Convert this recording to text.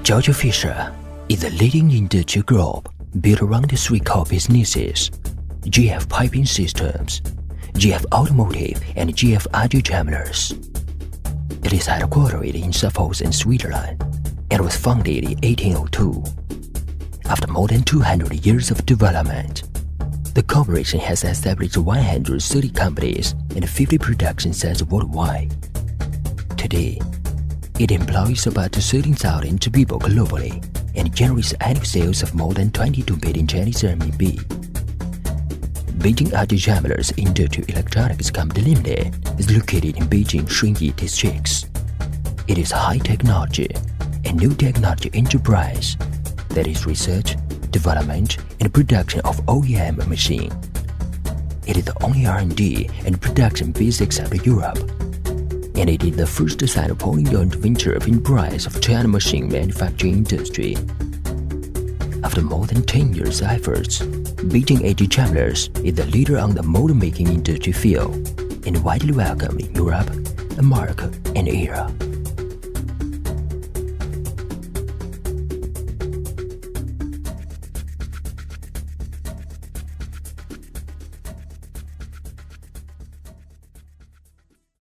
Georg Fischer is the leading industry group built around the three core businesses: GF Piping Systems, GF Automotive, and GF RG Jammelers. It is headquartered in Schaffhausen, Switzerland, and was founded in 1802. After more than 200 years of development, the corporation has established 130 companies and 50 production sites worldwide. Today, it employs about 13,000 people globally and generates annual sales of more than 22 billion Chinese RMB. Beijing RG Jammelers Industrial Electronics Company Limited is located in Beijing Xunyi districts. It is a high technology and new technology enterprise that is research, development, and production of OEM machine. It is the only R&D and production base except Europe, and it is the first Sino-Polish joint venture of enterprise of China machine manufacturing industry. After more than 10 years' efforts, Beijing RG Jammelers is the leader on the motor making industry field and widely welcomed in Europe, America, and Asia.